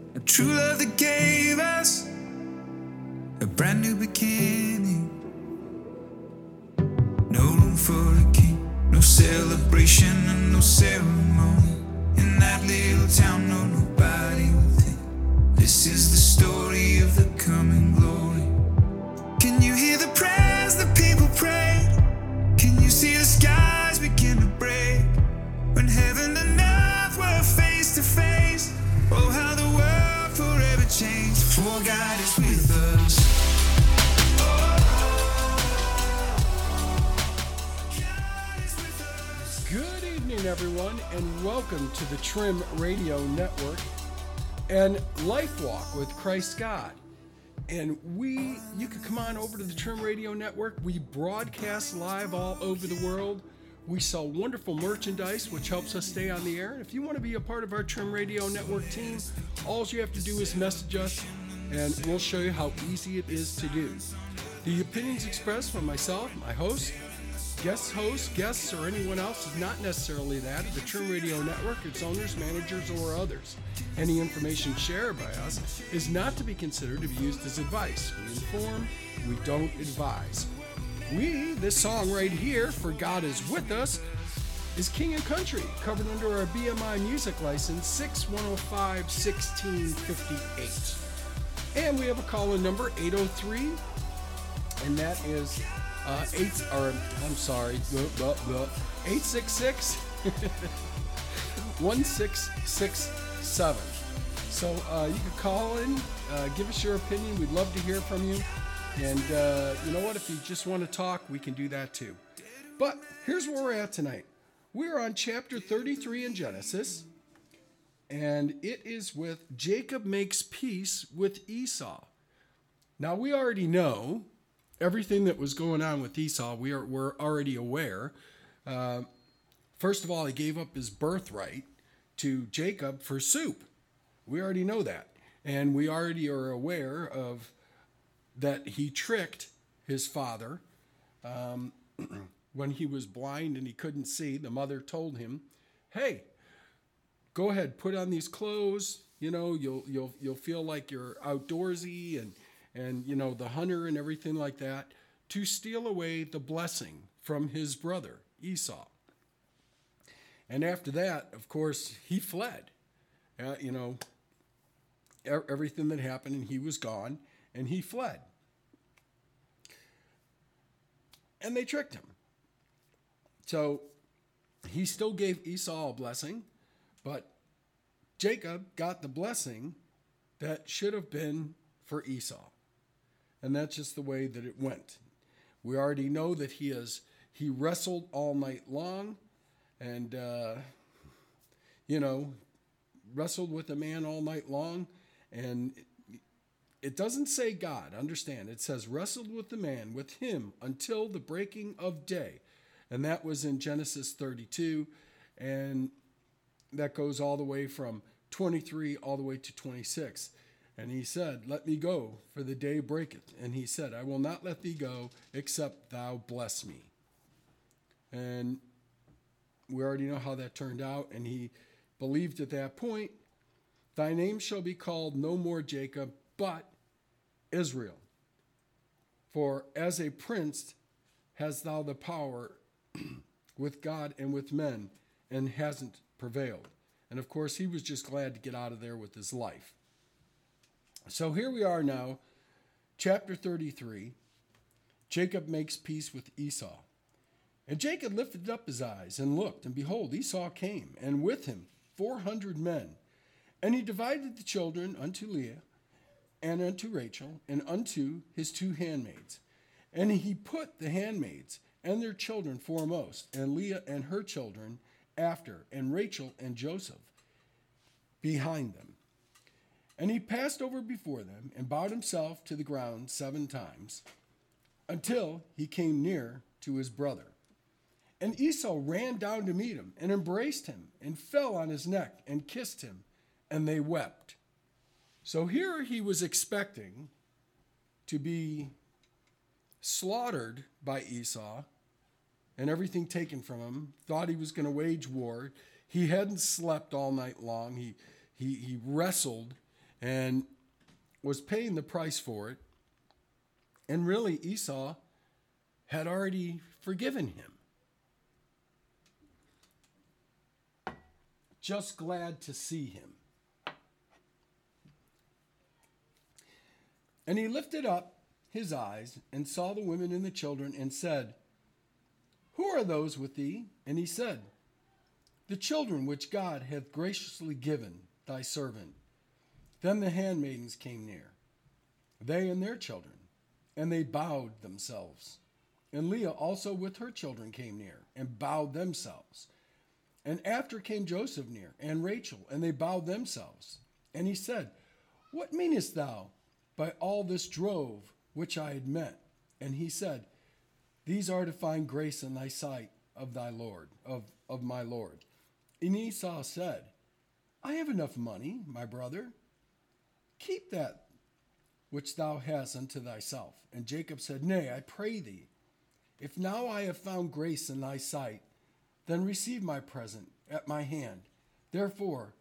A true love that gave us a brand new beginning. No room for a king, no celebration and no ceremony. In that little town, no nobody within. This is the story of the coming glory. Can you hear the prayers that people pray? Can you see the skies begin to break? When heaven and earth were face to face, oh how the world forever changed. For God is with us. Good evening, everyone, and welcome to the Trim Radio Network and Life Walk with Christ God. And you can come on over to the Trim Radio Network. We broadcast live all over the world. We sell wonderful merchandise, which helps us stay on the air. And if you want to be a part of our Trim Radio Network team, all you have to do is message us, and we'll show you how easy it is to do. The opinions expressed from myself, my host, guests, or anyone else is not necessarily that of the Trim Radio Network, its owners, managers, or others. Any information shared by us is not to be considered to be used as advice. We inform, we don't advise. This song right here, For God Is With Us, is King and Country, covered under our BMI music license 6105-1658. And we have a call-in number, 803, and that is 866 1667. So you can call in, give us your opinion. We'd love to hear from you. And you know what? If you just want to talk, we can do that too. But here's where we're at tonight. We're on chapter 33 in Genesis, and it is with Jacob makes peace with Esau. Now, we already know everything that was going on with Esau. We're already aware. First of all, he gave up his birthright to Jacob for soup. We already know that. And we already are aware of that he tricked his father when he was blind and he couldn't see. The mother told him, "Hey, go ahead, put on these clothes. You know, you'll feel like you're outdoorsy and you know, the hunter and everything like that," to steal away the blessing from his brother Esau. And after that, of course, he fled. You know, everything that happened, and he was gone, and he fled. And they tricked him. So he still gave Esau a blessing, but Jacob got the blessing that should have been for Esau. And that's just the way that it went. We already know that he wrestled all night long and, wrestled with a man all night long. And it doesn't say God, understand. It says wrestled with the man, with him, until the breaking of day. And that was in Genesis 32. And that goes all the way from 23 all the way to 26. And he said, "Let me go, for the day breaketh." And he said, "I will not let thee go, except thou bless me." And we already know how that turned out. And he believed at that point, "Thy name shall be called no more Jacob, but Israel. For as a prince hast thou the power with God and with men, and hasn't prevailed." And of course, he was just glad to get out of there with his life. So here we are now, chapter 33. Jacob makes peace with Esau. And Jacob lifted up his eyes and looked, and behold, Esau came, and with him 400 men. And he divided the children unto Leah, and unto Rachel, and unto his 2 handmaids. And he put the handmaids and their children foremost, and Leah and her children after, and Rachel and Joseph behind them. And he passed over before them, and bowed himself to the ground 7 times, until he came near to his brother. And Esau ran down to meet him, and embraced him, and fell on his neck, and kissed him, and they wept. So here he was expecting to be slaughtered by Esau and everything taken from him, thought he was going to wage war. He hadn't slept all night long. He wrestled and was paying the price for it. And really, Esau had already forgiven him. Just glad to see him. And he lifted up his eyes and saw the women and the children and said, "Who are those with thee?" And he said, "The children which God hath graciously given thy servant." Then the handmaidens came near, they and their children, and they bowed themselves. And Leah also with her children came near, and bowed themselves. And after came Joseph near, and Rachel, and they bowed themselves. And he said, "What meanest thou by all this drove which I had met?" And he said, "These are to find grace in thy sight of thy Lord, of my Lord." And Esau said, "I have enough money, my brother. Keep that which thou hast unto thyself." And Jacob said, "Nay, I pray thee, if now I have found grace in thy sight, then receive my present at my hand. Therefore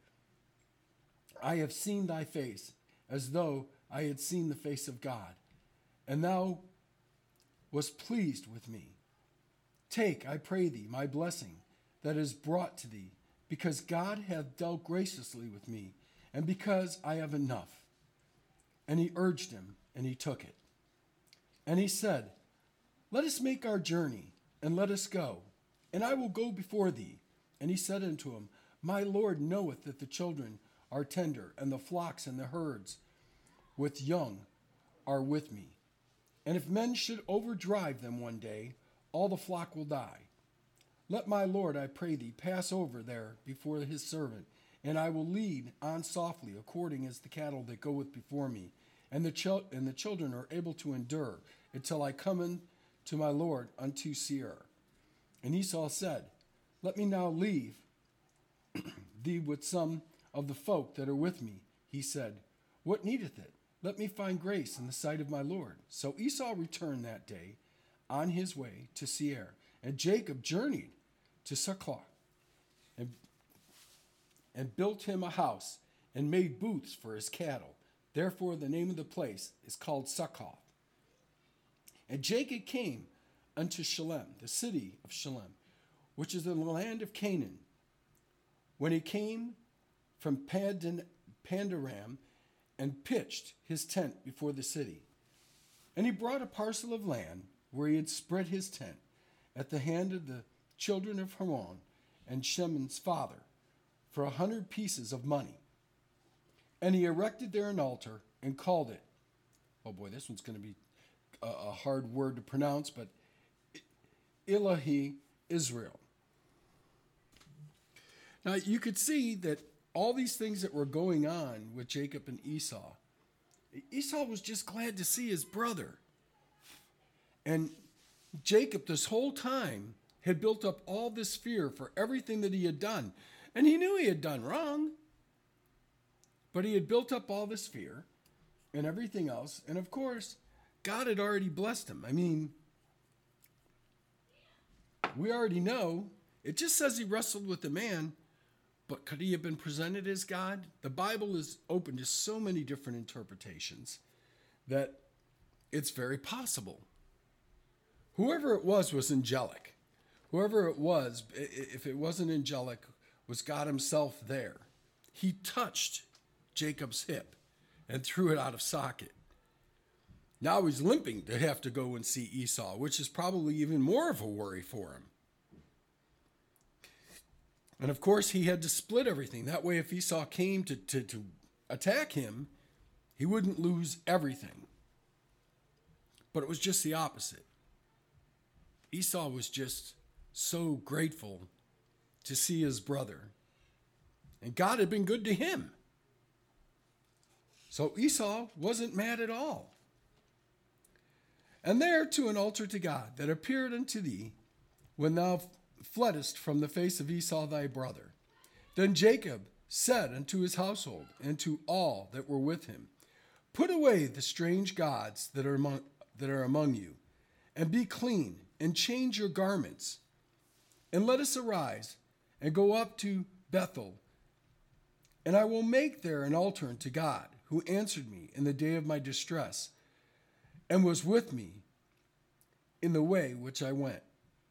I have seen thy face, as though I had seen the face of God, and thou wast pleased with me. Take, I pray thee, my blessing that is brought to thee, because God hath dealt graciously with me, and because I have enough." And he urged him, and he took it. And he said, "Let us make our journey, and let us go, and I will go before thee." And he said unto him, "My Lord knoweth that the children are tender, and the flocks and the herds with young are with me. And if men should overdrive them one day, all the flock will die. Let my Lord, I pray thee, pass over there before his servant, and I will lead on softly, according as the cattle that goeth before me, and the children are able to endure, until I come in to my Lord unto Seir." And Esau said, "Let me now leave thee with some of the folk that are with me." He said, "What needeth it? Let me find grace in the sight of my Lord." So Esau returned that day on his way to Seir, and Jacob journeyed to Succoth, and built him a house, and made booths for his cattle. Therefore the name of the place is called Succoth. And Jacob came unto Shalem, the city of Shalem, which is in the land of Canaan. When he came from Pandaram, and pitched his tent before the city. And he brought a parcel of land where he had spread his tent at the hand of the children of Haran and Shemon's father for 100 pieces of money. And he erected there an altar and called it, oh boy, this one's going to be a hard word to pronounce, but Elohe Israel. Now you could see that all these things that were going on with Jacob and Esau, Esau was just glad to see his brother. And Jacob, this whole time, had built up all this fear for everything that he had done. And he knew he had done wrong. But he had built up all this fear and everything else. And of course, God had already blessed him. I mean, we already know. It just says he wrestled with the man. But could he have been presented as God? The Bible is open to so many different interpretations that it's very possible. Whoever it was angelic. Whoever it was, if it wasn't angelic, was God himself there. He touched Jacob's hip and threw it out of socket. Now he's limping to have to go and see Esau, which is probably even more of a worry for him. And of course, he had to split everything. That way, if Esau came to attack him, he wouldn't lose everything. But it was just the opposite. Esau was just so grateful to see his brother. And God had been good to him. So Esau wasn't mad at all. And there to an altar to God that appeared unto thee when thou fleddest from the face of Esau thy brother. Then Jacob said unto his household and to all that were with him, Put away the strange gods that are among you, and be clean, and change your garments. And let us arise and go up to Bethel, and I will make there an altar unto God, who answered me in the day of my distress, and was with me in the way which I went.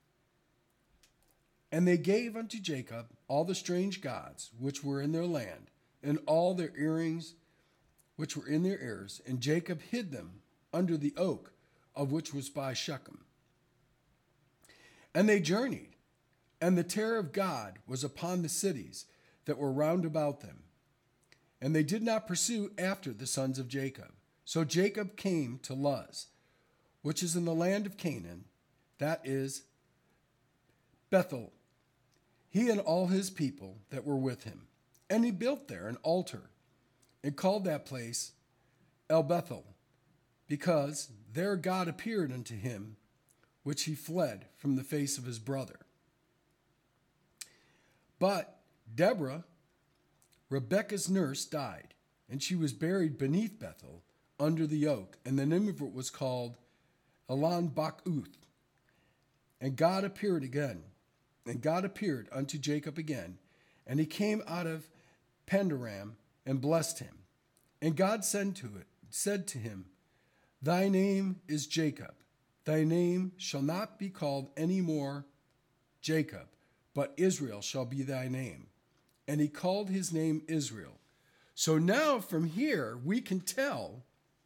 And they gave unto Jacob all the strange gods which were in their land, and all their earrings which were in their ears, and Jacob hid them under the oak of which was by Shechem. And they journeyed, and the terror of God was upon the cities that were round about them. And they did not pursue after the sons of Jacob. So Jacob came to Luz, which is in the land of Canaan, that is Bethel, he and all his people that were with him. And he built there an altar, and called that place El Bethel, because there God appeared unto him, which he fled from the face of his brother. But Deborah, Rebekah's nurse, died, and she was buried beneath Bethel under the oak, and the name of it was called Elon Bakuth. And God appeared unto Jacob again, and he came out of Pandaram and blessed him. And God said to him, Thy name is Jacob. Thy name shall not be called any more Jacob, but Israel shall be thy name. And he called his name Israel. So now from here we can tell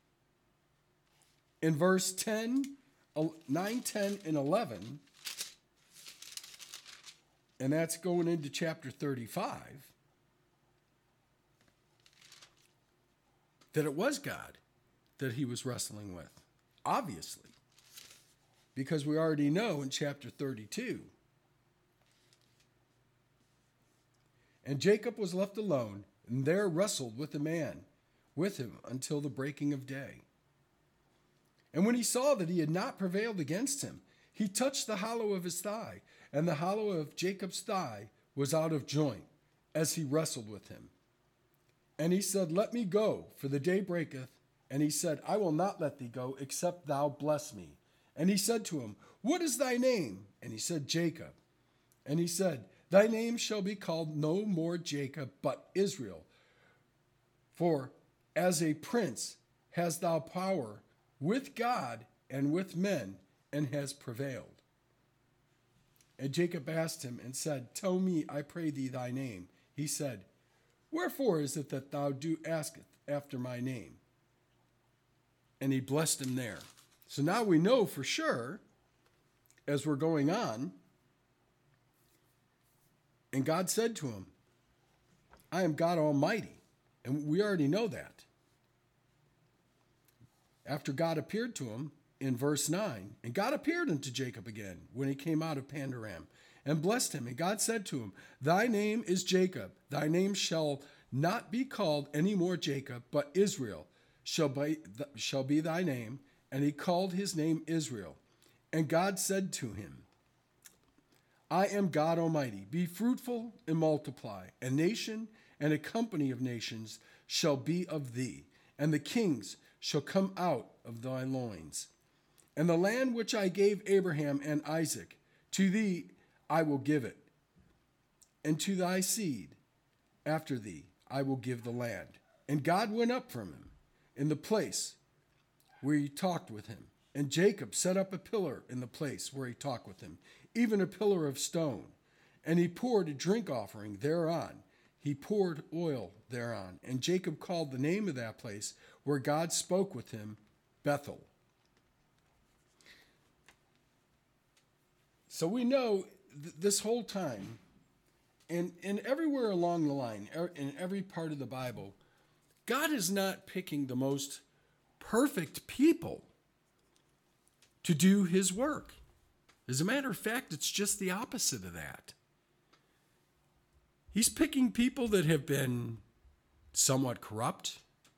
in verse 9, 10, and 11, and that's going into chapter 35, that it was God that he was wrestling with, obviously, because we already know in chapter 32. And Jacob was left alone, and there wrestled with a man with him until the breaking of day. And when he saw that he had not prevailed against him, he touched the hollow of his thigh, and the hollow of Jacob's thigh was out of joint, as he wrestled with him. And he said, Let me go, for the day breaketh. And he said, I will not let thee go, except thou bless me. And he said to him, What is thy name? And he said, Jacob. And he said, Thy name shall be called no more Jacob, but Israel. For as a prince hast thou power with God and with men, and has prevailed. And Jacob asked him and said, Tell me, I pray thee, thy name. He said, Wherefore is it that thou do ask after my name? And he blessed him there. So now we know for sure, as we're going on, and God said to him, I am God Almighty. And we already know that. After God appeared to him in verse 9, and God appeared unto Jacob again when he came out of Pandaram and blessed him. And God said to him, Thy name is Jacob. Thy name shall not be called any more Jacob, but Israel shall be thy name. And he called his name Israel. And God said to him, I am God Almighty. Be fruitful and multiply. A nation and a company of nations shall be of thee, and the kings shall come out of thy loins. And the land which I gave Abraham and Isaac, to thee I will give it, and to thy seed after thee I will give the land. And God went up from him in the place where he talked with him. And Jacob set up a pillar in the place where he talked with him, even a pillar of stone. And he poured a drink offering thereon. He poured oil thereon. And Jacob called the name of that place where God spoke with him, Bethel. So we know this whole time, and everywhere along the line, in every part of the Bible, God is not picking the most perfect people to do his work. As a matter of fact, it's just the opposite of that. He's picking people that have been somewhat corrupt.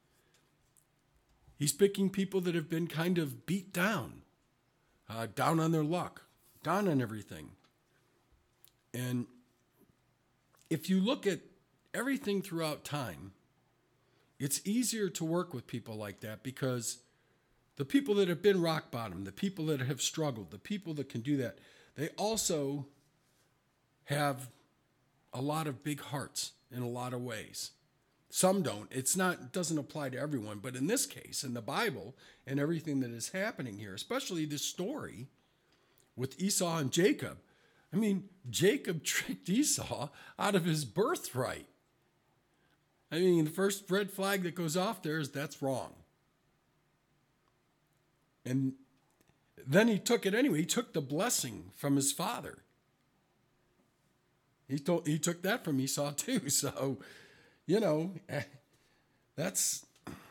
He's picking people that have been kind of beat down, down on their luck, down on everything. And if you look at everything throughout time, it's easier to work with people like that because the people that have been rock bottom, the people that have struggled, the people that can do that, they also have a lot of big hearts in a lot of ways. Some don't. It doesn't apply to everyone. But in this case, in the Bible and everything that is happening here, especially this story with Esau and Jacob, I mean, Jacob tricked Esau out of his birthright. I mean, the first red flag that goes off there is that's wrong. And then he took it anyway. He took the blessing from his father. He took that from Esau too. So, you know, that's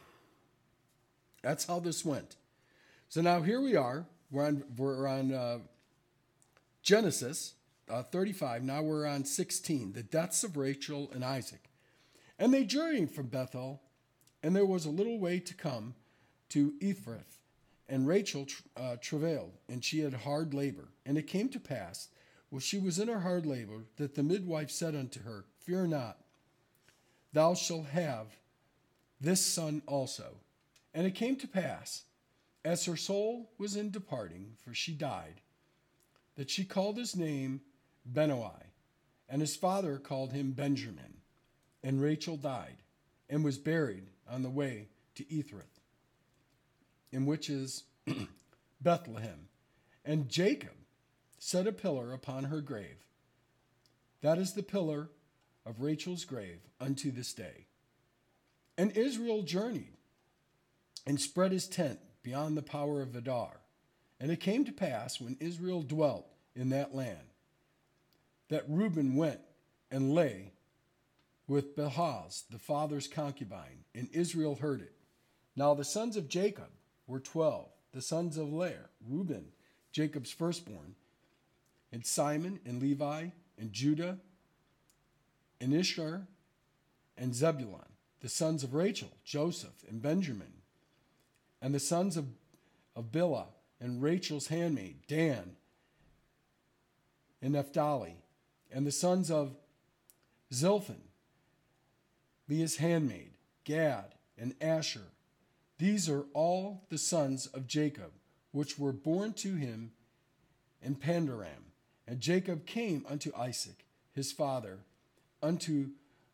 how this went. So now here we are. We're on Genesis 35. Now we're on 16. The deaths of Rachel and Isaac. And they journeyed from Bethel, and there was a little way to come to Ephrath. And Rachel travailed, and she had hard labor. And it came to pass, while she was in her hard labor, that the midwife said unto her, Fear not, thou shalt have this son also. And it came to pass, as her soul was in departing, for she died, that she called his name Benoi, and his father called him Benjamin. And Rachel died, and was buried on the way to Ephrath, in which is Bethlehem. And Jacob set a pillar upon her grave. That is the pillar of Rachel's grave unto this day. And Israel journeyed, and spread his tent beyond the power of Adar. And it came to pass, when Israel dwelt in that land, that Reuben went and lay with Bilhah, the father's concubine, and Israel heard it. Now the sons of Jacob were 12, the sons of Leah, Reuben, Jacob's firstborn, and Simon, and Levi, and Judah, and Issachar, and Zebulun, the sons of Rachel, Joseph, and Benjamin, and the sons of Bilhah, and Rachel's handmaid, Dan, and Naphtali, and the sons of Zilphan, Leah's handmaid, Gad, and Asher. These are all the sons of Jacob, which were born to him in Pandaram. And Jacob came unto Isaac, his father, unto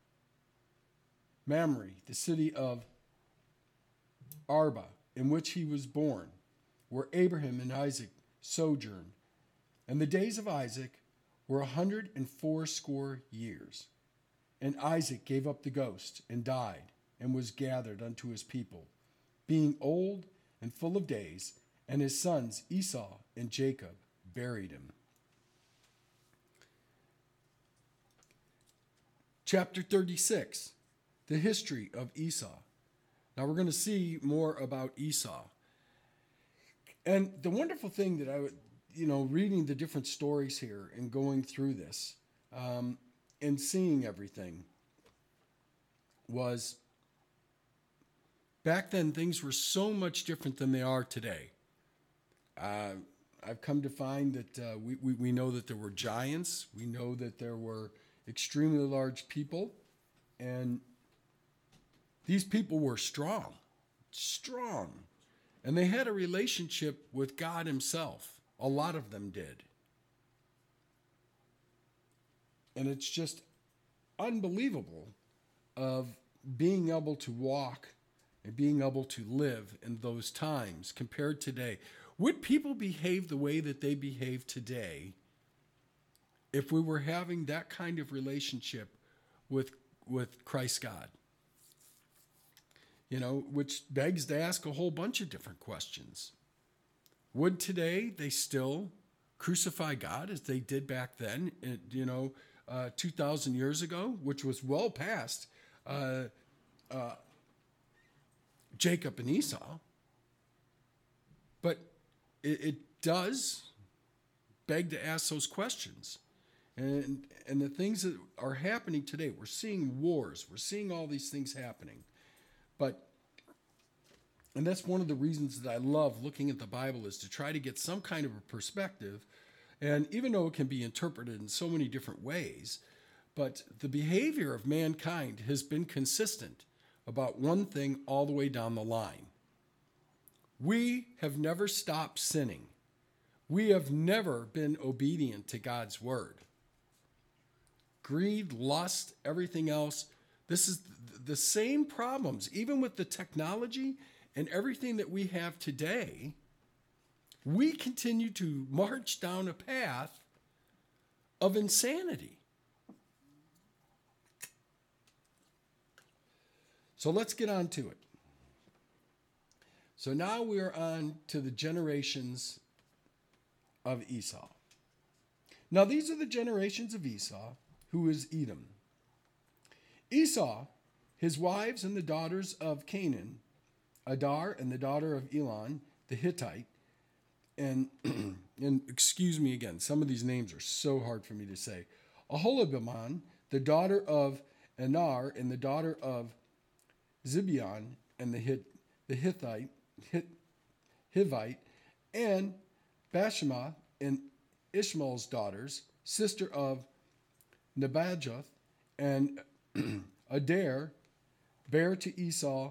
Mamre, the city of Arba, in which he was born, where Abraham and Isaac sojourned. And the days of Isaac were 180 years. And Isaac gave up the ghost, and died, and was gathered unto his people, being old and full of days, and his sons Esau and Jacob buried him. Chapter 36, the history of Esau. Now we're going to see more about Esau. And the wonderful thing that I would, reading the different stories here and going through this, and seeing everything, was back then things were so much different than they are today. I've come to find that we know that there were giants. We know that there were extremely large people. And these people were strong. And they had a relationship with God himself. A lot of them did. And it's just unbelievable of being able to walk and being able to live in those times compared to today. Would people behave the way that they behave today if we were having that kind of relationship with Christ God? Which begs to ask a whole bunch of different questions. Would today they still crucify God as they did back then, 2,000 years ago, which was well past Jacob and Esau? But it does beg to ask those questions. And the things that are happening today, we're seeing wars, we're seeing all these things happening. And that's one of the reasons that I love looking at the Bible, is to try to get some kind of a perspective. And even though it can be interpreted in so many different ways, but the behavior of mankind has been consistent about one thing all the way down the line. We have never stopped sinning. We have never been obedient to God's word. Greed, lust, everything else, This is the same problems, even with the technology and everything that we have today. We continue to march down a path of insanity. So let's get on to it. So now we are on to the generations of Esau. Now these are the generations of Esau, who is Edom. Esau, his wives and the daughters of Canaan, Adar and the daughter of Elon, the Hittite, and excuse me again, some of these names are so hard for me to say. Aholibamah, the daughter of Anar and the daughter of Zibeon, and the Hivite, and Bashemath and Ishmael's daughters, sister of Nebajoth, and Adair, bare to Esau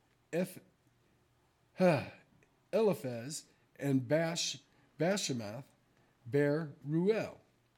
Eliphaz, and Bashemath bare Ruel.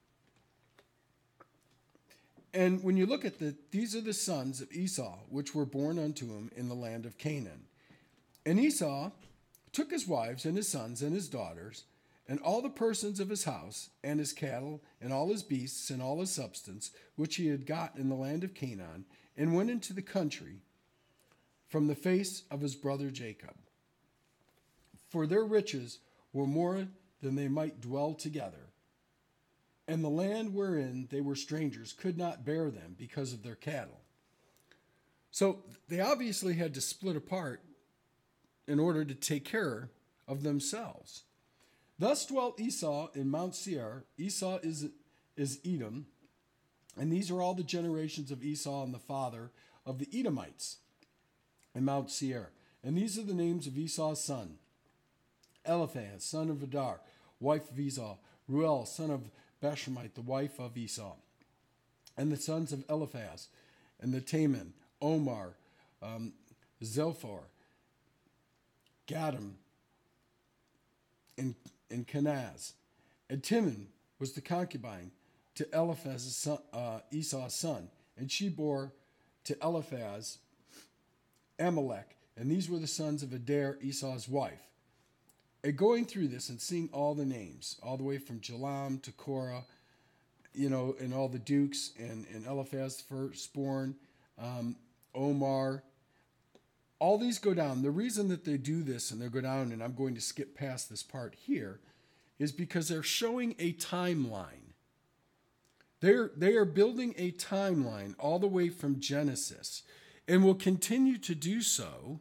And when you look at these are the sons of Esau, which were born unto him in the land of Canaan. And Esau took his wives and his sons and his daughters, and all the persons of his house, and his cattle, and all his beasts, and all his substance, which he had got in the land of Canaan, and went into the country from the face of his brother Jacob. For their riches were more than they might dwell together, and the land wherein they were strangers could not bear them because of their cattle. So they obviously had to split apart in order to take care of themselves. Thus dwelt Esau in Mount Seir. Esau is Edom, and these are all the generations of Esau and the father of the Edomites in Mount Seir. And these are the names of Esau's son: Eliphaz, son of Adar, wife of Esau; Ruel, son of Bashemite, the wife of Esau. And the sons of Eliphaz, and the Taman, Omar, Zophar, Gadim, and Kenaz. And Timon was the concubine to Eliphaz's son, Esau's son, and she bore to Eliphaz Amalek. And these were the sons of Adair, Esau's wife. And going through this and seeing all the names, all the way from Jalam to Korah, and all the dukes, and Eliphaz firstborn, Omar, all these go down. The reason that they do this and they go down, and I'm going to skip past this part here, is because they're showing a timeline. They are building a timeline all the way from Genesis, and will continue to do so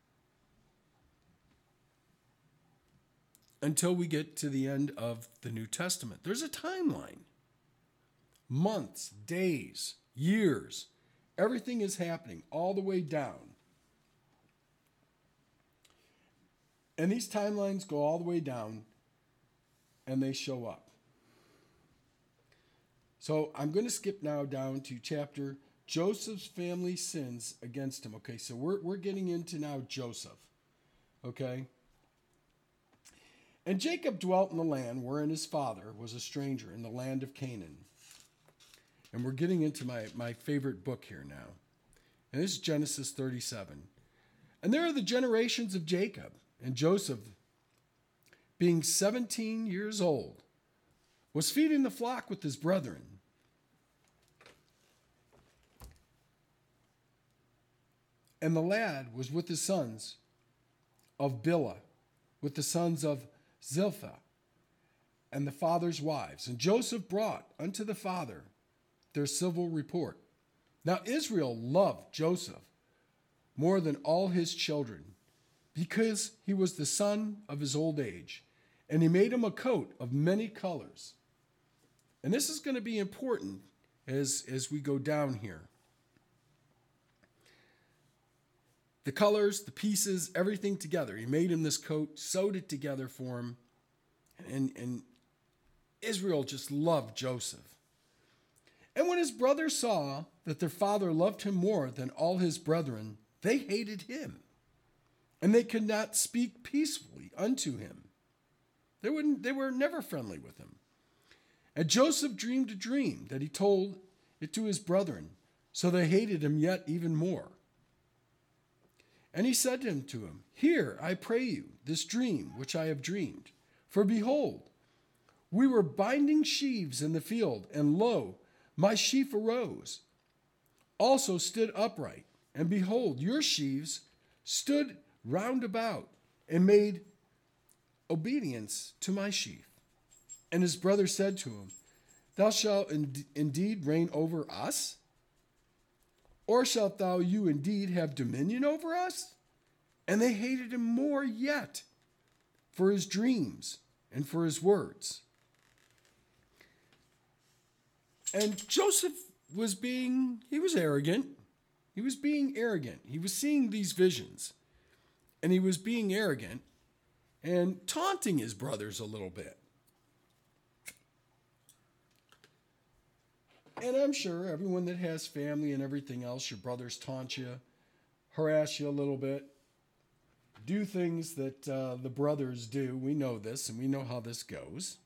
until we get to the end of the New Testament. There's a timeline. Months, days, years, everything is happening all the way down. And these timelines go all the way down, and they show up. So I'm going to skip now down to chapter Joseph's family sins against him. Okay, so we're getting into now Joseph. Okay? And Jacob dwelt in the land wherein his father was a stranger, in the land of Canaan. And we're getting into my favorite book here now. And this is Genesis 37. And there are the generations of Jacob. And Joseph, being 17 years old, was feeding the flock with his brethren. And the lad was with his sons of Bilhah, with the sons of Zilpah, and the father's wives. And Joseph brought unto the father their civil report. Now Israel loved Joseph more than all his children, because he was the son of his old age, and he made him a coat of many colors. And this is going to be important as we go down here. The colors, the pieces, everything together. He made him this coat, sewed it together for him, and Israel just loved Joseph. And when his brothers saw that their father loved him more than all his brethren, they hated him, and they could not speak peacefully unto him. They were never friendly with him. And Joseph dreamed a dream that he told it to his brethren. So they hated him yet even more. And he said to him, Hear, I pray you, this dream which I have dreamed. For behold, we were binding sheaves in the field, and lo, my sheaf arose, also stood upright. And behold, your sheaves stood round about, and made obedience to my sheaf. And his brother said to him, Thou shalt indeed reign over us? Or shalt thou you indeed have dominion over us? And they hated him more yet for his dreams and for his words. And Joseph was arrogant. He was being arrogant. He was seeing these visions, and he was being arrogant and taunting his brothers a little bit. And I'm sure everyone that has family and everything else, your brothers taunt you, harass you a little bit, do things that the brothers do. We know this, and we know how this goes.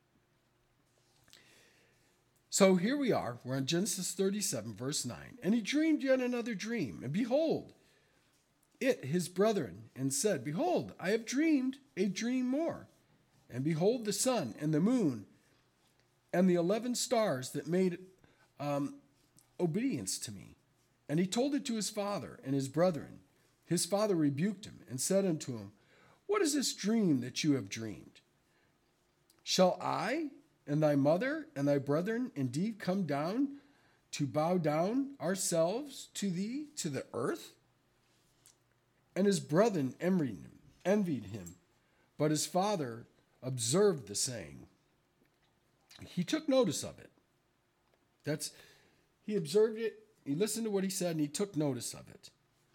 So here we are. We're on Genesis 37, verse 9. And he dreamed yet another dream. And behold, his brethren, and said, Behold, I have dreamed a dream more. And behold, the sun and the moon and the 11 stars that made obedience to me. And he told it to his father and his brethren. His father rebuked him and said unto him, What is this dream that you have dreamed? Shall I and thy mother and thy brethren indeed come down to bow down ourselves to thee to the earth? And his brethren envied him, but his father observed the saying. He took notice of it. He observed it, he listened to what he said, and he took notice of it.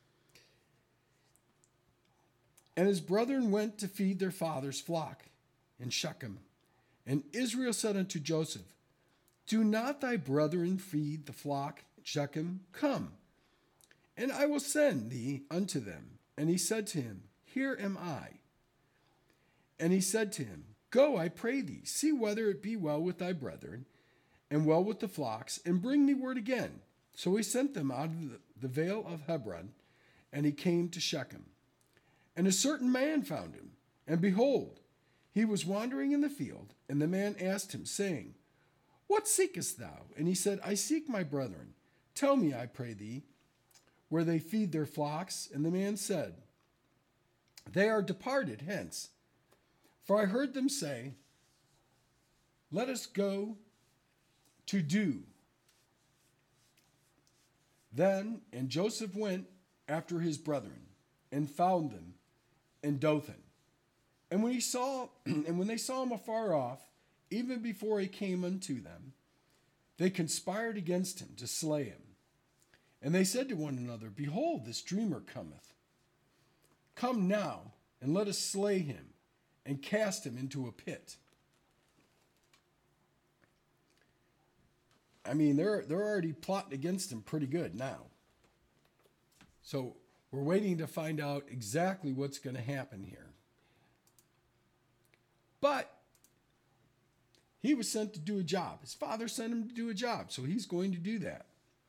And his brethren went to feed their father's flock in Shechem. And Israel said unto Joseph, Do not thy brethren feed the flock in Shechem? Come, and I will send thee unto them. And he said to him, Here am I. And he said to him, Go, I pray thee, see whether it be well with thy brethren, and well with the flocks, and bring me word again. So he sent them out of the vale of Hebron, and he came to Shechem. And a certain man found him, and behold, he was wandering in the field, and the man asked him, saying, What seekest thou? And he said, I seek my brethren. Tell me, I pray thee, where they feed their flocks. And the man said, They are departed hence. For I heard them say, Let us go to do. Then, and Joseph went after his brethren, and found them in Dothan. And when they saw him afar off, even before he came unto them, they conspired against him to slay him. And they said to one another, Behold, this dreamer cometh. Come now, and let us slay him, and cast him into a pit. I mean, they're already plotting against him pretty good now. So we're waiting to find out exactly what's going to happen here. But he was sent to do a job. His father sent him to do a job, so he's going to do that.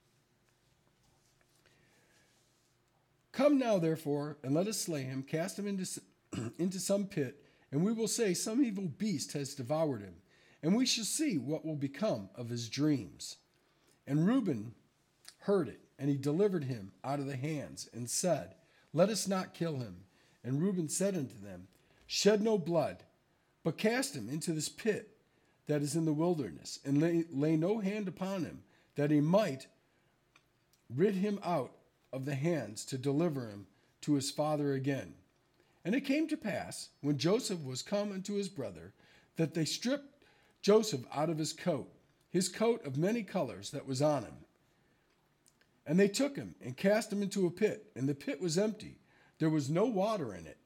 Come now, therefore, and let us slay him, cast him into some pit, and we will say, Some evil beast has devoured him, and we shall see what will become of his dreams. And Reuben heard it, and he delivered him out of the hands, and said, Let us not kill him. And Reuben said unto them, Shed no blood, but cast him into this pit that is in the wilderness, and lay no hand upon him, that he might rid him out of the hands to deliver him to his father again. And it came to pass, when Joseph was come unto his brother, that they stripped Joseph out of his coat of many colors that was on him. And they took him and cast him into a pit, and the pit was empty. There was no water in it.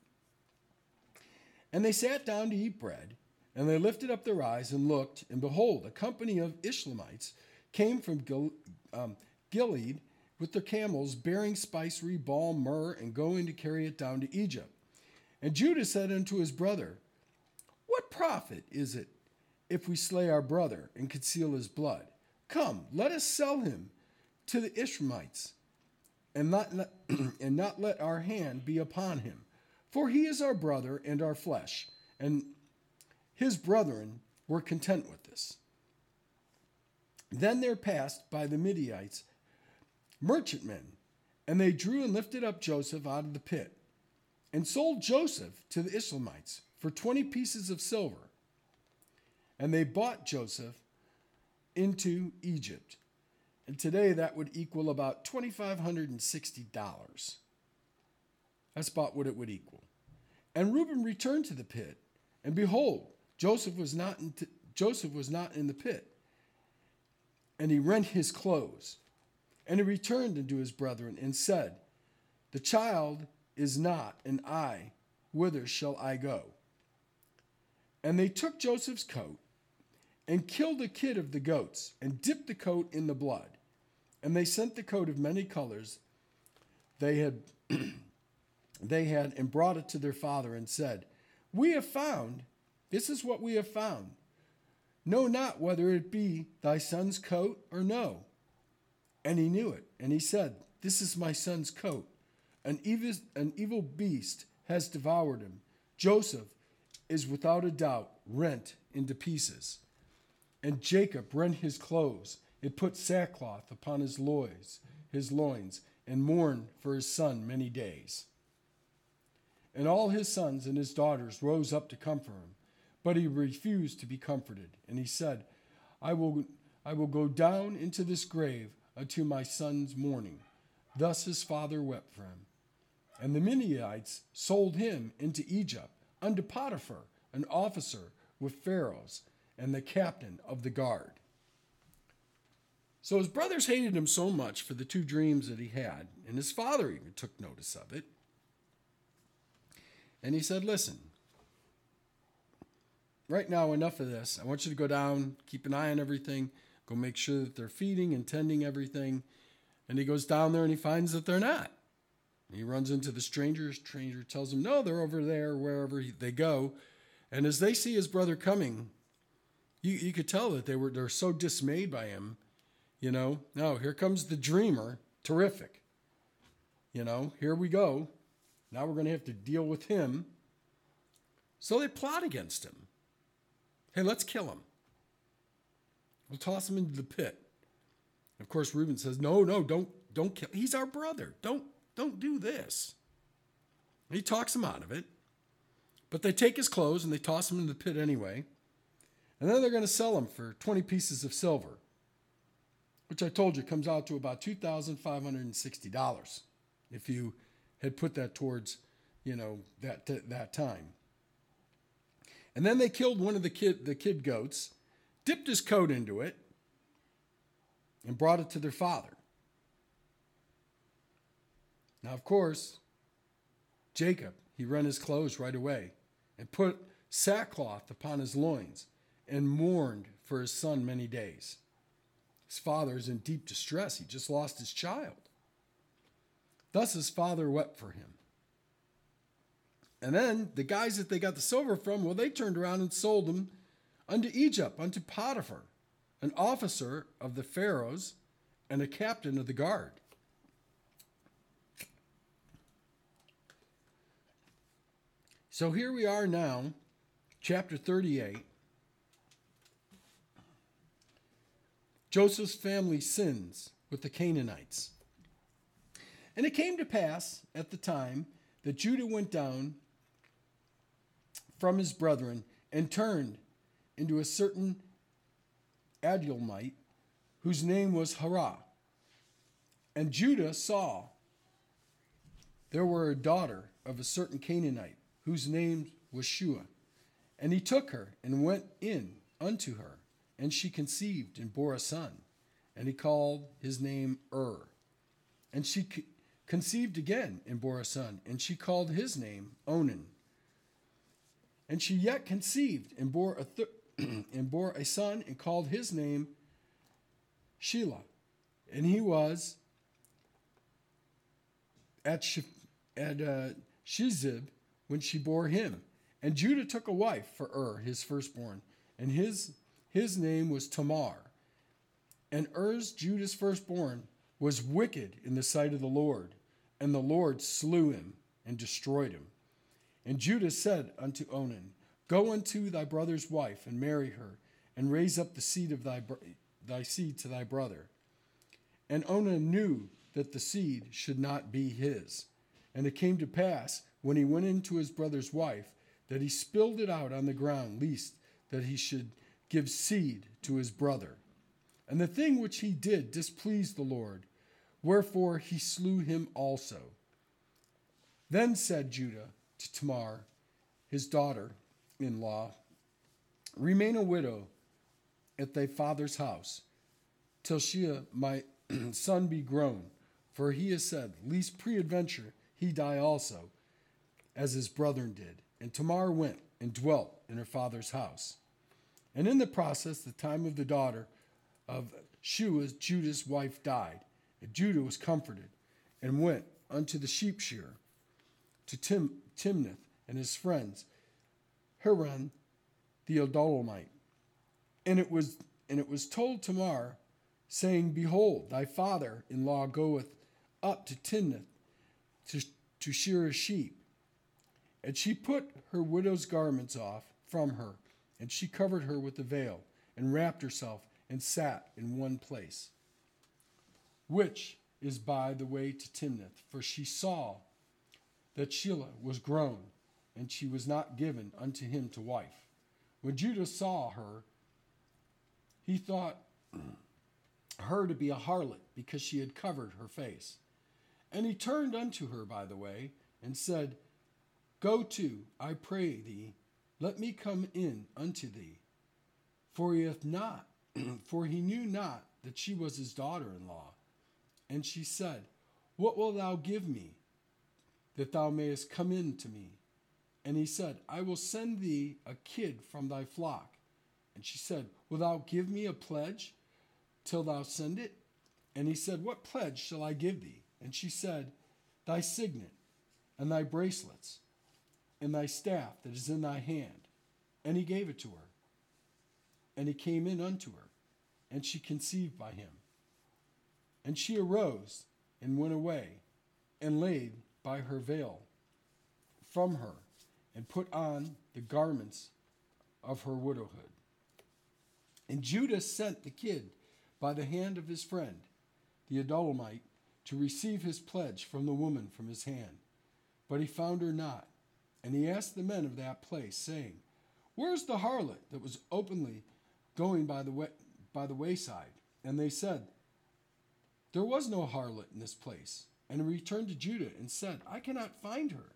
And they sat down to eat bread, and they lifted up their eyes and looked, and behold, a company of Ishmaelites came from Gilead with their camels, bearing spicery, balm, myrrh, and going to carry it down to Egypt. And Judah said unto his brother, What profit is it if we slay our brother and conceal his blood? Come, let us sell him to the Ishmaelites, and not let our hand be upon him. For he is our brother and our flesh. And his brethren were content with this. Then there passed by the Midianites merchantmen, and they drew and lifted up Joseph out of the pit, and sold Joseph to the Ishmaelites for 20 pieces of silver. And they bought Joseph into Egypt. And today that would equal about $2,560. That's about what it would equal. And Reuben returned to the pit, and behold, Joseph was not in the pit. And he rent his clothes. And he returned unto his brethren and said, the child is not, and I, whither shall I go? And they took Joseph's coat, and killed a kid of the goats, and dipped the coat in the blood. And they sent the coat of many colors they had and brought it to their father, and said, we have found, this is what we have found. Know not whether it be thy son's coat or no. And he knew it, and he said, this is my son's coat. An evil beast has devoured him. Joseph is without a doubt rent into pieces. And Jacob rent his clothes, and put sackcloth upon his loins, and mourned for his son many days. And all his sons and his daughters rose up to comfort him, but he refused to be comforted. And he said, I will go down into this grave unto my son's mourning. Thus his father wept for him. And the Midianites sold him into Egypt unto Potiphar, an officer with Pharaoh's, and the captain of the guard. So his brothers hated him so much for the two dreams that he had, and his father even took notice of it. And he said, listen, right now, enough of this. I want you to go down, keep an eye on everything, go make sure that they're feeding and tending everything. And he goes down there and he finds that they're not. He runs into the stranger. The stranger tells him, no, they're over there, wherever they go. And as they see his brother coming, you could tell that they're so dismayed by him. You know, no, here comes the dreamer. Terrific. You know, here we go. Now we're going to have to deal with him. So they plot against him. Hey, let's kill him. We'll toss him into the pit. Of course, Reuben says, no, don't kill. He's our brother. Don't do this. He talks him out of it. But they take his clothes and they toss him into the pit anyway. And then they're going to sell him for 20 pieces of silver, which I told you comes out to about $2,560 if you had put that towards, that time. And then they killed one of the kid goats, dipped his coat into it, and brought it to their father. Now, of course, Jacob, he rent his clothes right away and put sackcloth upon his loins and mourned for his son many days. His father is in deep distress. He just lost his child. Thus his father wept for him. And then the guys that they got the silver from, well, they turned around and sold him unto Egypt, unto Potiphar, an officer of the Pharaoh's and a captain of the guard. So here we are now, chapter 38. Joseph's family sins with the Canaanites. And it came to pass at the time that Judah went down from his brethren and turned into a certain Adullamite whose name was Harah. And Judah saw there were a daughter of a certain Canaanite whose name was Shua. And he took her and went in unto her, and she conceived and bore a son. And he called his name And she conceived again and bore a son, and she called his name Onan. And she yet conceived and bore a son, and called his name Shelah. And he was at Shizib when she bore him. And Judah took a wife for his firstborn, and his name was Tamar. And Judah's firstborn, was wicked in the sight of the Lord, and the Lord slew him and destroyed him. And Judah said unto Onan, Go unto thy brother's wife, and marry her, and raise up the seed of thy seed to thy brother. And Onan knew that the seed should not be his. And it came to pass, when he went into his brother's wife, that he spilled it out on the ground, lest that he should give seed to his brother. And the thing which he did displeased the Lord, wherefore he slew him also. Then said Judah to Tamar, his daughter-in-law, Remain a widow at thy father's house, till Shea my son be grown. For he has said, Lest peradventure he die also, as his brethren did. And Tamar went and dwelt in her father's house. And in the process, the time of the daughter of Shua, Judah's wife, died. And Judah was comforted, and went unto the sheep shearer, to Timnath and his friends, Hiram the Adullamite. And it was told Tamar, saying, Behold, thy father-in-law goeth up to Timnath to shear his sheep. And she put her widow's garments off from her, and she covered her with a veil, and wrapped herself, and sat in one place, which is by the way to Timnath. For she saw that Shelah was grown, and she was not given unto him to wife. When Judah saw her, he thought her to be a harlot, because she had covered her face. And he turned unto her by the way, and said, Go to, I pray thee, let me come in unto thee. For he knew not that she was his daughter-in-law. And she said, What wilt thou give me, that thou mayest come in to me? And he said, I will send thee a kid from thy flock. And she said, Wilt thou give me a pledge till thou send it? And he said, What pledge shall I give thee? And she said, Thy signet, and thy bracelets, and thy staff that is in thy hand. And he gave it to her. And he came in unto her, and she conceived by him. And she arose and went away, and laid by her veil from her, and put on the garments of her widowhood. And Judah sent the kid by the hand of his friend, the Adullamite, to receive his pledge from the woman from his hand. But he found her not. And he asked the men of that place, saying, Where is the harlot that was openly going by the wayside? And they said, There was no harlot in this place. And he returned to Judah and said, I cannot find her.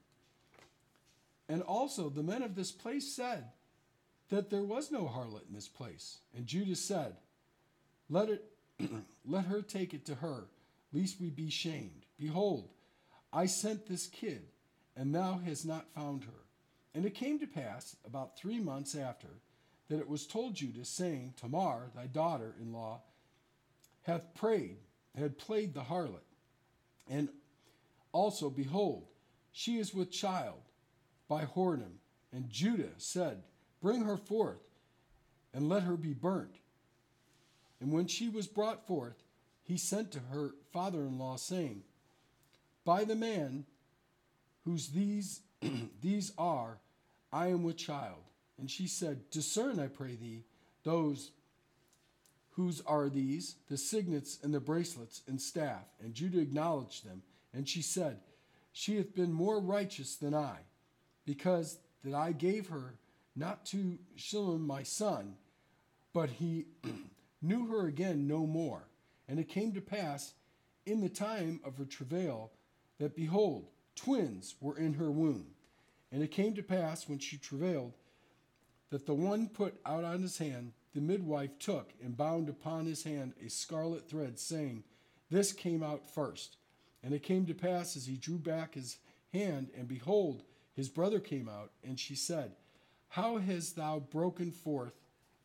And also the men of this place said that there was no harlot in this place. And Judah said, Let her take it to her, lest we be shamed. Behold, I sent this kid, and thou hast not found her. And it came to pass, about 3 months after, that it was told Judah, saying, Tamar, thy daughter-in-law, had played the harlot. And also, behold, she is with child by whoredom. And Judah said, Bring her forth, and let her be burnt. And when she was brought forth, he sent to her father-in-law, saying, By the man whose these are, I am with child. And she said, Discern, I pray thee, those whose are these, the signets and the bracelets and staff. And Judah acknowledged them. And she said, She hath been more righteous than I, because that I gave her not to Shilom my son, but he knew her again no more. And it came to pass in the time of her travail that, behold, twins were in her womb. And it came to pass when she travailed that the one put out on his hand, the midwife took and bound upon his hand a scarlet thread, saying, This came out first. And it came to pass as he drew back his hand, and behold, his brother came out, and she said, How hast thou broken forth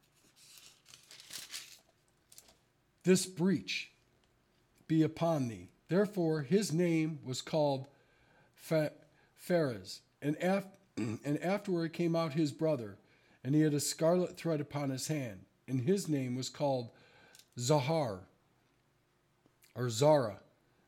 this breach be upon thee? Therefore his name was called Pharez. And afterward came out his brother, and he had a scarlet thread upon his hand, and his name was called Zahar. or Zara.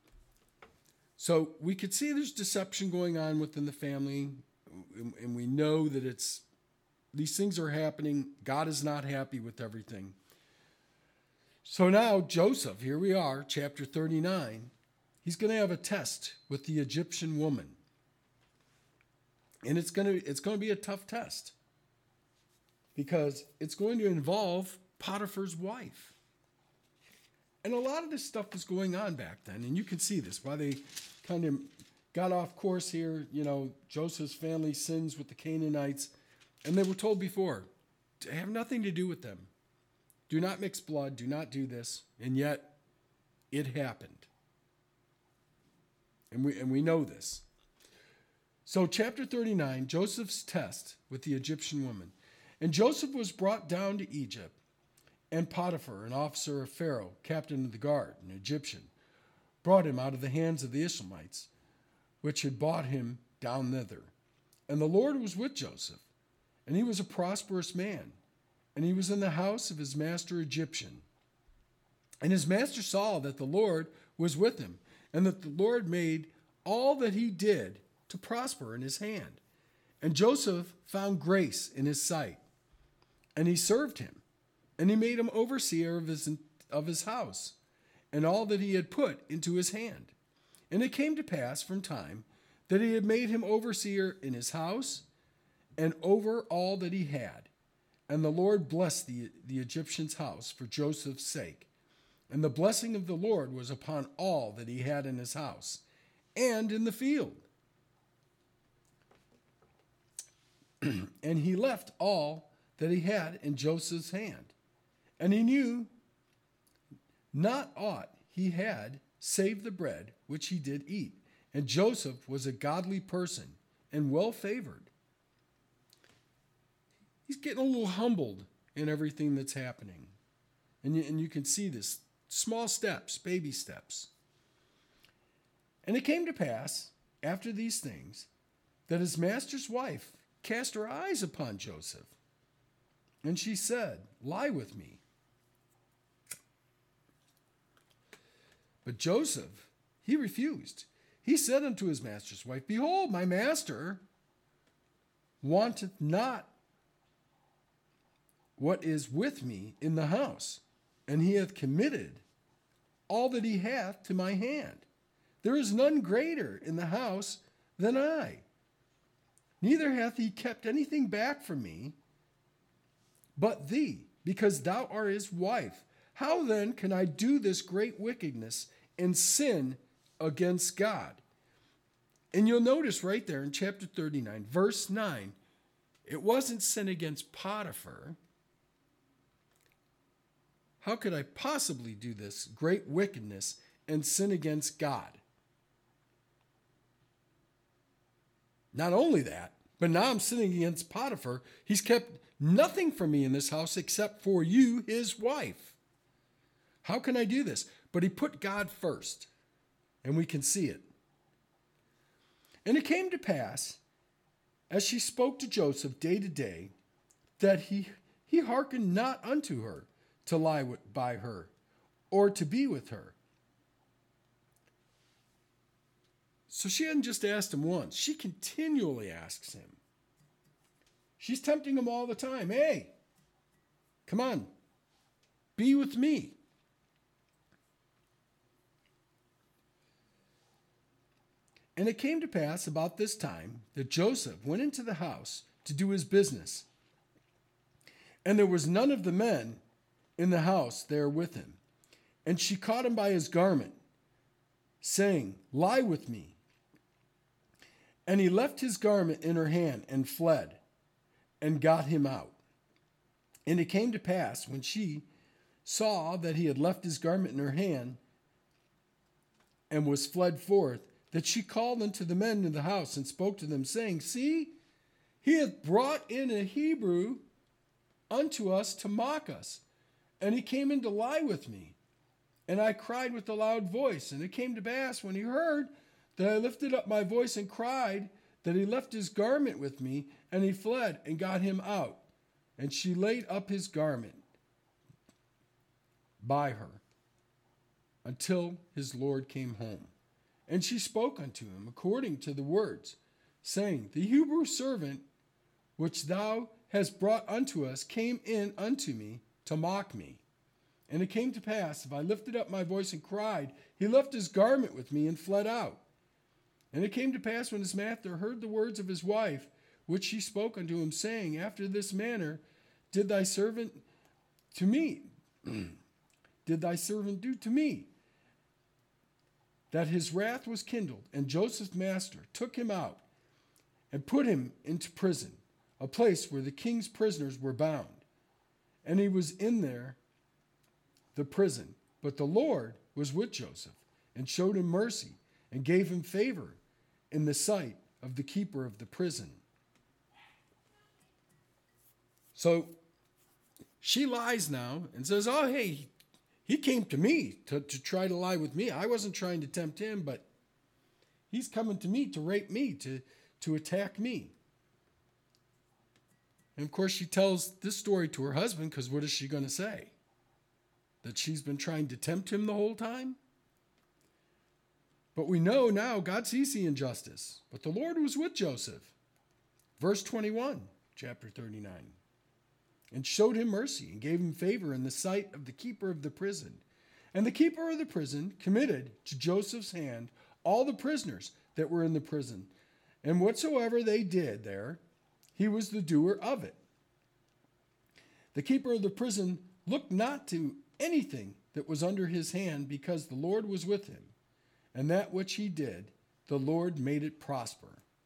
So we could see there's deception going on within the family, and we know that these things are happening. God is not happy with everything. So now Joseph, here we are, chapter 39, he's going to have a test with the Egyptian woman. And it's going to be a tough test because it's going to involve Potiphar's wife. And a lot of this stuff was going on back then, and you can see this, why they kind of got off course here. You know, Joseph's family sins with the Canaanites, and they were told before, to have nothing to do with them. Do not mix blood, do not do this, and yet it happened. And we know this. So chapter 39, Joseph's test with the Egyptian woman. And Joseph was brought down to Egypt, and Potiphar, an officer of Pharaoh, captain of the guard, an Egyptian, brought him out of the hands of the Ishmaelites, which had brought him down thither. And the Lord was with Joseph, and he was a prosperous man, and he was in the house of his master Egyptian. And his master saw that the Lord was with him, and that the Lord made all that he did to prosper in his hand. And Joseph found grace in his sight, and he served him. And he made him overseer of his house, and all that he had put into his hand. And it came to pass from time that he had made him overseer in his house, and over all that he had. And the Lord blessed the Egyptian's house for Joseph's sake. And the blessing of the Lord was upon all that he had in his house, and in the field. And he left all that he had in Joseph's hand. And he knew not aught he had save the bread which he did eat. And Joseph was a godly person and well favored. He's getting a little humbled in everything that's happening. And you can see this. Small steps, baby steps. And it came to pass, after these things, that his master's wife cast her eyes upon Joseph. And she said, "Lie with me." But Joseph, he refused. He said unto his master's wife, "Behold, my master wanteth not what is with me in the house, and he hath committed all that he hath to my hand. There is none greater in the house than I. Neither hath he kept anything back from me but thee, because thou art his wife. How then can I do this great wickedness and sin against God?" And you'll notice right there in chapter 39, verse 9, it wasn't sin against Potiphar. How could I possibly do this great wickedness and sin against God? Not only that, but now I'm sinning against Potiphar. He's kept nothing from me in this house except for you, his wife. How can I do this? But he put God first, and we can see it. And it came to pass, as she spoke to Joseph day to day, that he hearkened not unto her to lie by her or to be with her. So she hadn't just asked him once. She continually asks him. She's tempting him all the time. "Hey, come on, be with me." And it came to pass about this time that Joseph went into the house to do his business. And there was none of the men in the house there with him. And she caught him by his garment, saying, "Lie with me." And he left his garment in her hand and fled, and got him out. And it came to pass, when she saw that he had left his garment in her hand and was fled forth, that she called unto the men in the house and spoke to them, saying, "See, he hath brought in a Hebrew unto us to mock us. And he came in to lie with me. And I cried with a loud voice. And it came to pass, when he heard, that I lifted up my voice and cried, that he left his garment with me, and he fled and got him out. And she laid up his garment by her until his Lord came home. And she spoke unto him according to the words, saying, The Hebrew servant which thou hast brought unto us came in unto me to mock me. And it came to pass, if I lifted up my voice and cried, he left his garment with me and fled out. And it came to pass, when his master heard the words of his wife, which she spoke unto him, saying, After this manner did thy servant to me, did thy servant do to me, that his wrath was kindled. And Joseph's master took him out and put him into prison, a place where the king's prisoners were bound. And he was in there, the prison. But the Lord was with Joseph, and showed him mercy, and gave him favor in the sight of the keeper of the prison. So she lies now and says, oh, hey, he came to me to try to lie with me. I wasn't trying to tempt him, but he's coming to me to rape me, to attack me. And of course, she tells this story to her husband, because what is she going to say? That she's been trying to tempt him the whole time? But we know now God sees the injustice. But the Lord was with Joseph. Verse 21, chapter 39. And showed him mercy, and gave him favor in the sight of the keeper of the prison. And the keeper of the prison committed to Joseph's hand all the prisoners that were in the prison. And whatsoever they did there, he was the doer of it. The keeper of the prison looked not to anything that was under his hand, because the Lord was with him. And that which he did, the Lord made it prosper.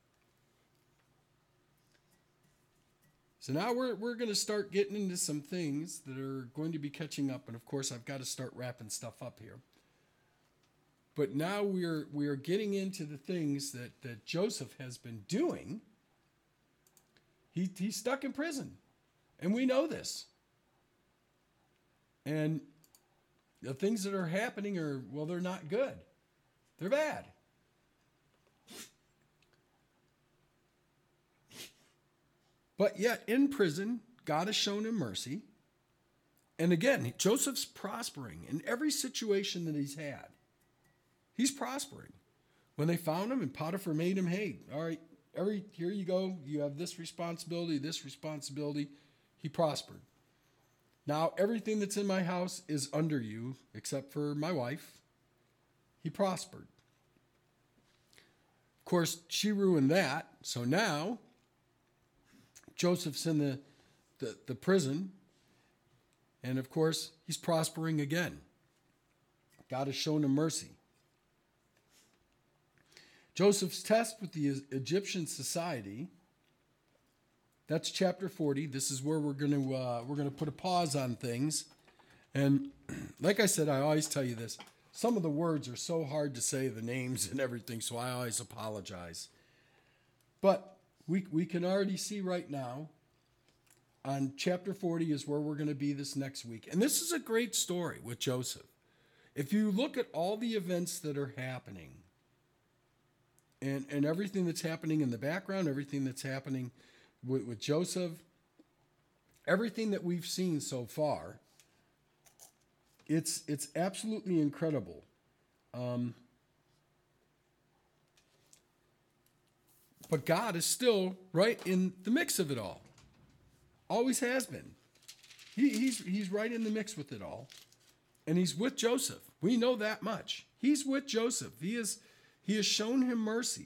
So now we're going to start getting into some things that are going to be catching up. And of course, I've got to start wrapping stuff up here. But now we are getting into the things that Joseph has been doing. He's stuck in prison. And we know this. And the things that are happening are, well, they're not good. They're bad. But yet in prison, God has shown him mercy. And again, Joseph's prospering in every situation that he's had. He's prospering. When they found him, and Potiphar made him, hey, all right, here you go. You have this responsibility, he prospered. Now, everything that's in my house is under you, except for my wife. He prospered. Of course, she ruined that. So now, Joseph's in the prison. And of course, he's prospering again. God has shown him mercy. Joseph's test with the Egyptian society. That's chapter 40. This is where we're going to put a pause on things. And like I said, I always tell you this. Some of the words are so hard to say, the names and everything, so I always apologize. But we can already see right now on chapter 40 is where we're going to be this next week. And this is a great story with Joseph. If you look at all the events that are happening and everything that's happening in the background, everything that's happening with Joseph, everything that we've seen so far, it's absolutely incredible. But God is still right in the mix of it all. Always has been. He's right in the mix with it all. And he's with Joseph. We know that much. He's with Joseph. He has shown him mercy.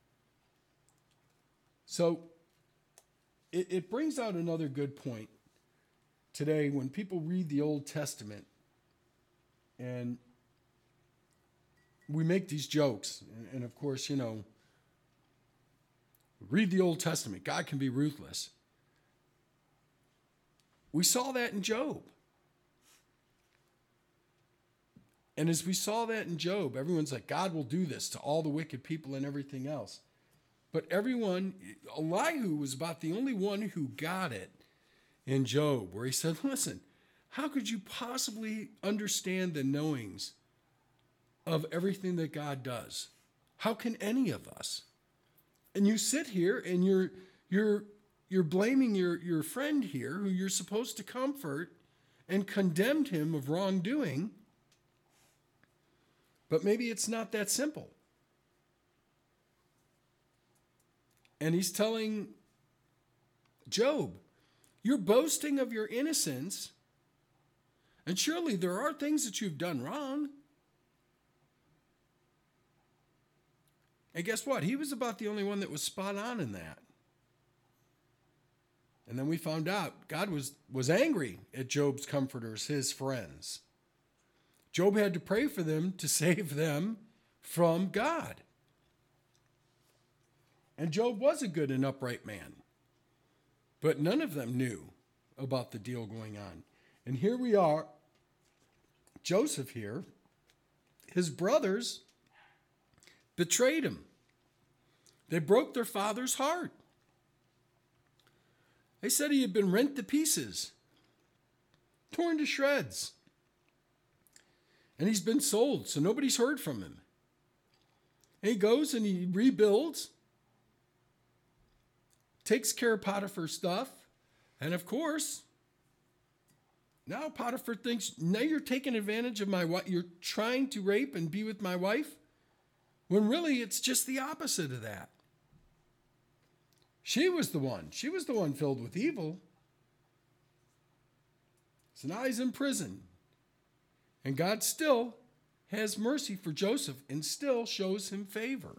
So it brings out another good point today when people read the Old Testament and we make these jokes. And of course, read the Old Testament. God can be ruthless. We saw that in Job. And as we saw that in Job, everyone's like, God will do this to all the wicked people and everything else. But Elihu was about the only one who got it in Job, where he said, listen, how could you possibly understand the knowings of everything that God does? How can any of us? And you sit here and you're blaming your friend here, who you're supposed to comfort, and condemned him of wrongdoing. But maybe it's not that simple. And he's telling Job, you're boasting of your innocence, and surely there are things that you've done wrong. And guess what? He was about the only one that was spot on in that. And then we found out God was angry at Job's comforters, his friends. Job had to pray for them to save them from God. And Job was a good and upright man. But none of them knew about the deal going on. And here we are, Joseph here, his brothers betrayed him. They broke their father's heart. They said he had been rent to pieces, torn to shreds. And he's been sold, so nobody's heard from him. And he goes and he rebuilds, takes care of Potiphar's stuff, and of course, now Potiphar thinks, now you're taking advantage of my wife. You're trying to rape and be with my wife, when really it's just the opposite of that. She was the one filled with evil. So now he's in prison. And God still has mercy for Joseph and still shows him favor.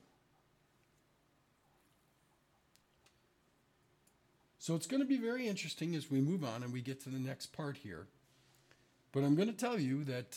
So it's going to be very interesting as we move on and we get to the next part here. But I'm going to tell you that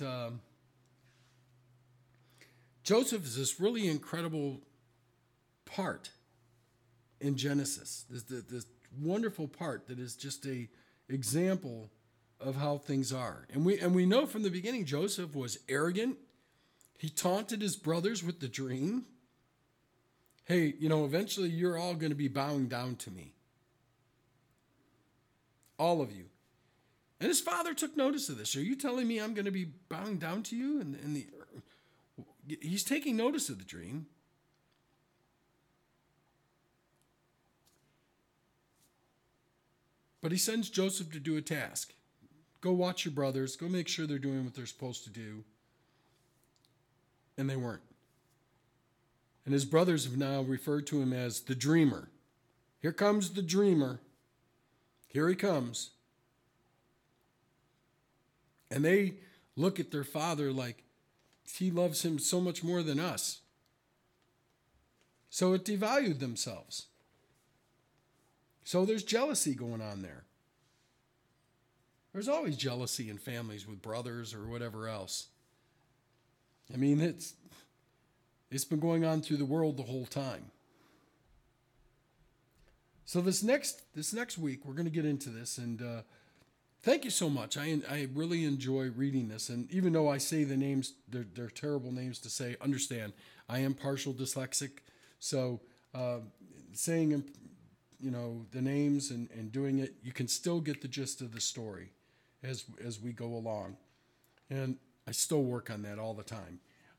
Joseph is this really incredible part in Genesis. This wonderful part that is just a example of how things are. And we know from the beginning Joseph was arrogant. He taunted his brothers with the dream. Hey, eventually you're all going to be bowing down to me. All of you. And his father took notice of this. Are you telling me I'm going to be bowing down to you? He's taking notice of the dream. But he sends Joseph to do a task. Go watch your brothers. Go make sure they're doing what they're supposed to do. And they weren't. And his brothers have now referred to him as the dreamer. Here comes the dreamer. Here he comes. And they look at their father like he loves him so much more than us. So it devalued themselves. So there's jealousy going on there. There's always jealousy in families with brothers or whatever else. I mean, it's been going on through the world the whole time. So this next week, we're going to get into this, and thank you so much. I really enjoy reading this, and even though I say the names, they're terrible names to say, understand, I am partial dyslexic, so saying the names and doing it, you can still get the gist of the story as we go along. And I still work on that all the time.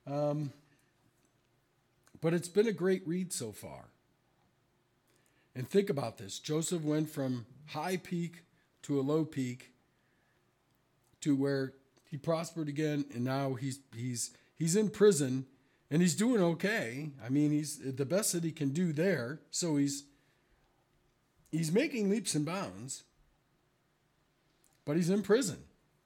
But it's been a great read so far. And think about this. Joseph went from high peak to a low peak to where he prospered again, and now he's in prison, and he's doing okay. I mean, he's the best that he can do there. So he's making leaps and bounds, but he's in prison.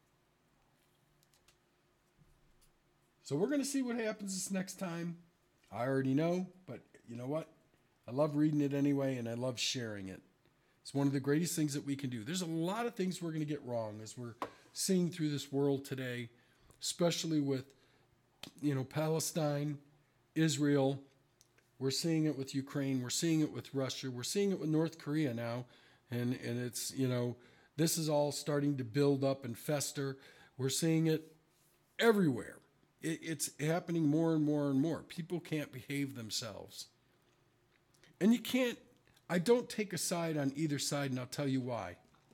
So we're going to see what happens this next time. I already know, but you know what? I love reading it anyway, and I love sharing it. It's one of the greatest things that we can do. There's a lot of things we're going to get wrong as we're seeing through this world today, especially with, Palestine, Israel. We're seeing it with Ukraine. We're seeing it with Russia. We're seeing it with North Korea now. And it's, this is all starting to build up and fester. We're seeing it everywhere. It's happening more and more and more. People can't behave themselves. And I don't take a side on either side, and I'll tell you why.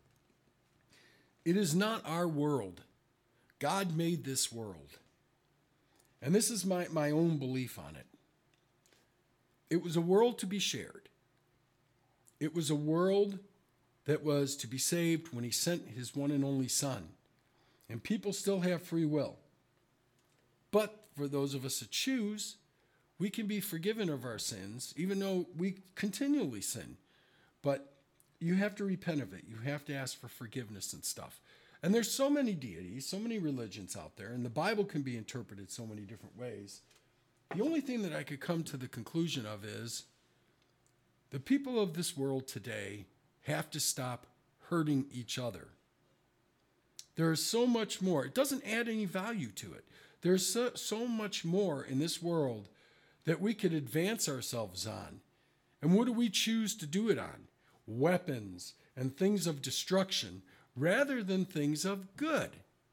It is not our world. God made this world. And this is my own belief on it. It was a world to be shared. It was a world that was to be saved when he sent his one and only son. And people still have free will. But for those of us that choose, we can be forgiven of our sins, even though we continually sin. But you have to repent of it. You have to ask for forgiveness and stuff. And there's so many deities, so many religions out there, and the Bible can be interpreted so many different ways. The only thing that I could come to the conclusion of is the people of this world today have to stop hurting each other. There is so much more. It doesn't add any value to it. There's so much more in this world that we could advance ourselves on. And what do we choose to do it on? Weapons and things of destruction rather than things of good.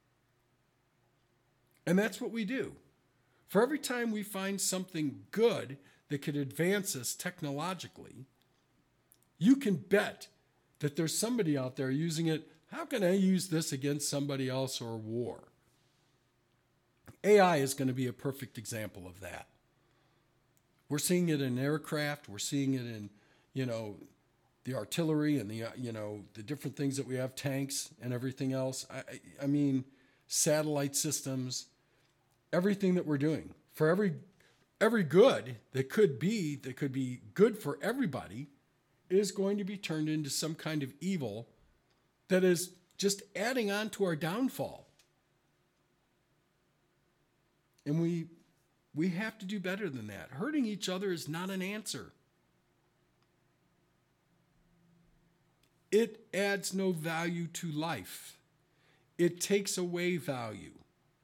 And that's what we do. For every time we find something good that could advance us technologically, you can bet that there's somebody out there using it. How can I use this against somebody else or war? AI is going to be a perfect example of that. We're seeing it in aircraft. We're seeing it in, the artillery and the different things that we have, tanks and everything else. I mean, satellite systems, everything that we're doing. For every good that could be good for everybody is going to be turned into some kind of evil that is just adding on to our downfall. And we have to do better than that. Hurting each other is not an answer. It adds no value to life. It takes away value.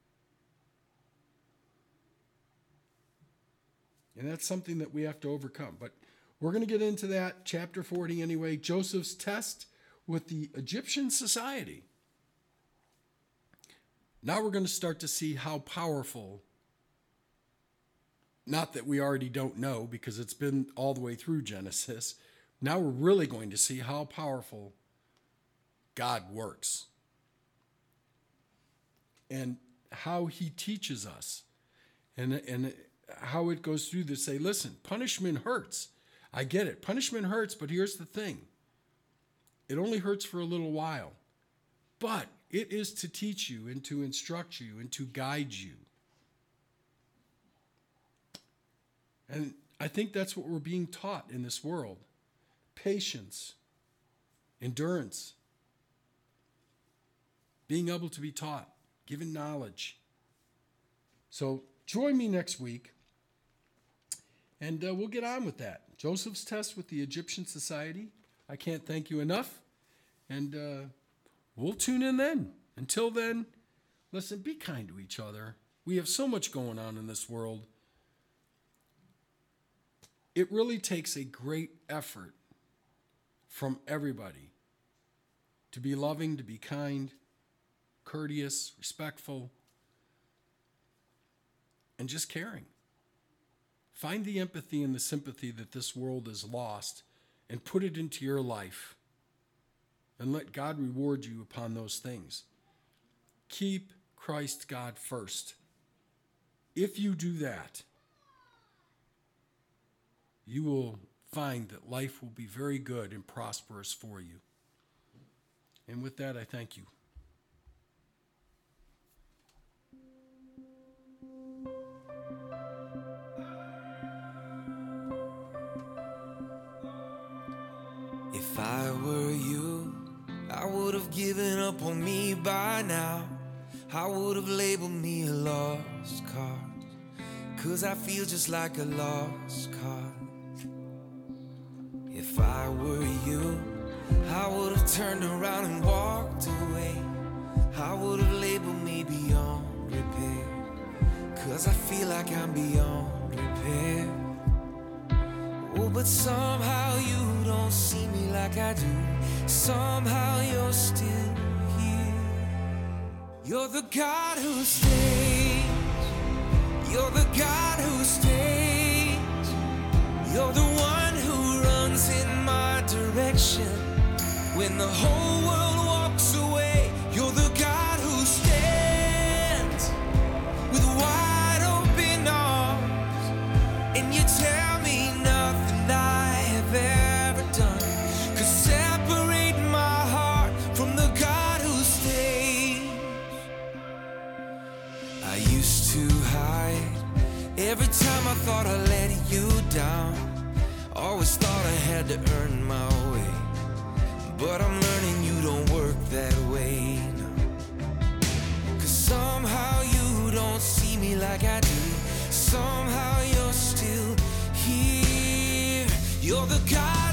And that's something that we have to overcome. But we're going to get into that, chapter 40 anyway, Joseph's test with the Egyptian society. Now we're going to start to see how powerful, not that we already don't know because it's been all the way through Genesis. Now we're really going to see how powerful God works and how he teaches us and how it goes through to say, listen, punishment hurts. I get it. Punishment hurts, but here's the thing. It only hurts for a little while, but it is to teach you and to instruct you and to guide you. And I think that's what we're being taught in this world. Patience, endurance, being able to be taught, given knowledge. So join me next week, and we'll get on with that. Joseph's test with the Egyptian society. I can't thank you enough, and we'll tune in then. Until then, listen, be kind to each other. We have so much going on in this world. It really takes a great effort from everybody to be loving, to be kind, courteous, respectful, and just caring. Find the empathy and the sympathy that this world has lost and put it into your life. And let God reward you upon those things. Keep Christ God first. If you do that, you will find that life will be very good and prosperous for you. And with that, I thank you. If I were you, I would have given up on me by now. I would have labeled me a lost cause, 'cause I feel just like a lost cause. If I were you, I would have turned around and walked away. I would have labeled me beyond repair, 'cause I feel like I'm beyond repair. Oh, but somehow you don't see me like I do. Somehow you're still here. You're the God who stays. You're the God who stays. You're the one who runs in my direction when the whole world walks away. You're the God who stands with wide open arms, and you tell me nothing I have ever done could separate my heart from the God who stays. I I used to hide every time I thought I let you down. Always thought I had to earn my way, but I'm learning you don't work that way now. 'Cause somehow you don't see me like I do. Somehow you're still here. You're the guy